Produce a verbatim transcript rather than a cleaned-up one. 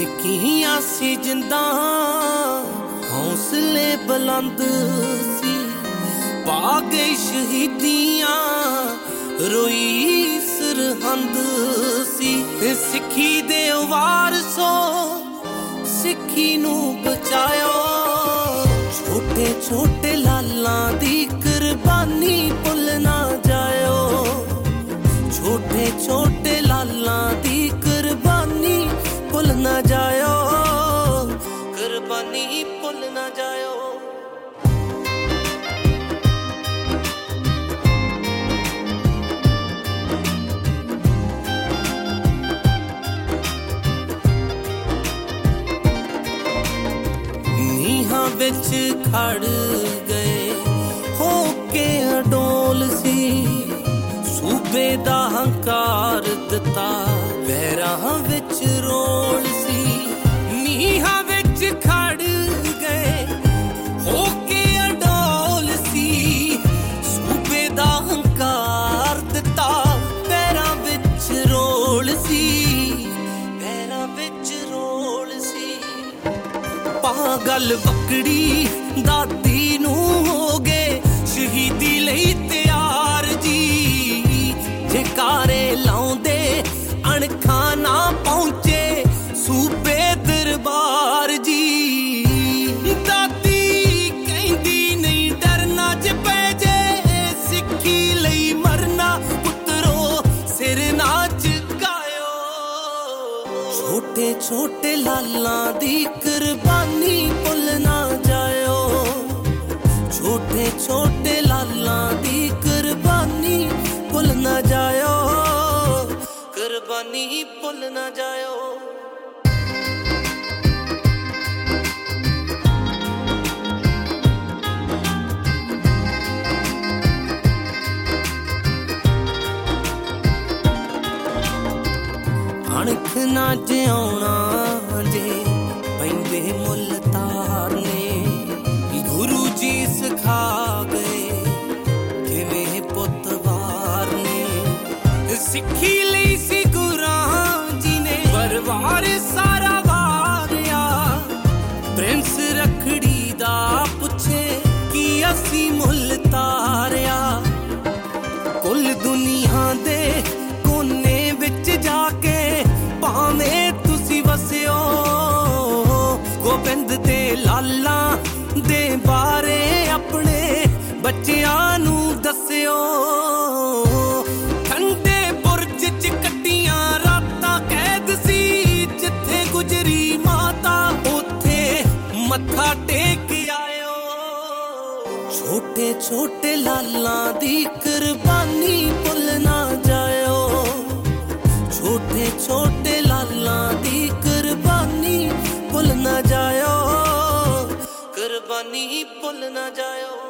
ਨਿੱਕੀਆਂ ਸੀ ਜਿੰਦਾਂ ਹੌਸਲੇ ਬੁਲੰਦ ਸੀ, ਪਾ ਗਈ ਸ਼ਹੀਦੀਆਂ ਰੋਈ ਸਰਹੰਦ ਸੀ। ਸਿੱਖੀ ਦੇ ਵਾਰਸੋ ਸਿੱਖੀ ਨੂੰ ਬਚਾਇਓ, ਛੋਟੇ ਛੋਟੇ ਲਾਲਾਂ ਦੀ ਕੁਰਬਾਨੀ ਭੁੱਲ ਨਾ ਜਾਇਓ, ਛੋਟੇ ਛੋਟੇ ਲਾਲਾਂ ਦੀ ਕੁਰਬਾਨੀ ਭੁੱਲ ਨਾ ਜਾਇਓ, ਕੁਰਬਾਨੀ ਭੁੱਲ ਨਾ ਜਾਇਓ। ਨੀਹਾਂ ਵਿੱਚ ਖੜ ਗਏ ਹੋ ਕੇ ਅਡੋਲ ਸੀ, ਸੂਬੇ ਦਾ ਹੰਕਾਰ ਦਿੱਤਾ ਪੈਰਾਂ ਵਿੱਚ ਰੋਲ ਸੀ। ਨੀਹਾਂ ਵਿੱਚ ਖੜ ਗਏ ਹੋ ਕੇ ਅਡੋਲ ਸੀ, ਸੂਬੇ ਦਾ ਹੰਕਾਰ ਦਿੱਤਾ ਪੈਰਾਂ ਵਿੱਚ ਰੋਲ ਸੀ, ਪੈਰਾਂ ਵਿੱਚ ਰੋਲ ਸੀ। ਪਾਗਲ ਬੱਕੜੀ ਦਾਦੀ ਨੂੰ ਹੋ ਗਏ ਸ਼ਹੀਦੀ ਲਈ ਤਿਆਰ ਜੀ, ਜੈਕਾਰੇ ਲਾਉਂਦੇ ਅਣਖਾਂ ਨਾ ਪਹੁੰਚੇ ਸੂਬੇ ਦਰਬਾਰ ਜੀ। ਦਾਦੀ ਕਹਿੰਦੀ ਨਹੀਂ ਡਰਨਾ ਜੇ ਪੈ ਜੇ, ਸਿੱਖੀ ਲਈ ਮਰਨਾ ਪੁੱਤਰੋ ਸਿਰ ਨਾ ਝੁਕਾਇਓ, ਛੋਟੇ ਛੋਟੇ ਲਾਲਾਂ ਦੀ ਕੁਰਬਾਨੀ ਭੁੱਲ ਨਾ ਜਾਇਓ, ਛੋਟੇ ਛੋਟੇ ਲਾਲਾਂ ਦੀ ਕੁਰਬਾਨੀ ਭੁੱਲ ਨਾ ਜਾਇਓ, ਕੁਰਬਾਨੀ ਭੁੱਲ ਨਾ ਜਾਇਓ। ਅਣਖ ਨਾ ਜਿਉਣਾ ਜੇ ਪੈਂਦੇ ਮੁੱਲ ਤਾਰਨੇ, ਗੁਰੂ ਜੀ ਸਿਖਾ ਗਏ ਕਿਵੇਂ ਪੁੱਤ ਵਾਰਨੇ। ਸਿੱਖੀ ਲਈ ਸੀ ਗੁਰਾਂ ਜੀ ਨੇ ਪਰਿਵਾਰ ਸਾਰਾ ਵਾਰਿਆ, ਪ੍ਰਿੰਸ ਰੱਖੜੀ ਦਾ ਪੁੱਛੇ ਕੀ ਅਸੀਂ ਮੁੱਲ ਤਾਰਿਆ। ਕੁੱਲ ਦੁਨੀਆ ਦੇ ਕੋਨੇ ਵਿੱਚ ਜਾ ਕੇ ਭਾਵੇਂ ਤੁਸੀਂ ਵਸਿਓ, ਗੋਬਿੰਦ ਤੇ ਲਾਲਾਂ ਦੇ ਬਾਰੇ ਆਪਣੇ ਬੱਚਿਆਂ ਨੂੰ ਦੱਸਿਓ। ਠੰਡੇ ਬੁਰਜ ਚ ਕੱਟੀਆਂ ਰਾਤਾਂ ਕੈਦ ਸੀ, ਜਿੱਥੇ ਗੁਜਰੀ ਮਾਤਾ ਉੱਥੇ ਮੱਥਾ ਟੇਕ ਆਇਓ, ਛੋਟੇ ਛੋਟੇ ਲਾਲਾਂ ਦੀ ਕੁਰਬਾਨੀ ਭੁੱਲ ਨਾ ਜਾਇਓ, ਛੋਟੇ ਛੋਟੇ ਲਾਲਾਂ ਦੀ ਕੁਰਬਾਨੀ ਭੁੱਲ ਨਾ ਜਾਇਓ, ਕੁਰਬਾਨੀ ਭੁੱਲ ਨਾ ਜਾਇਓ।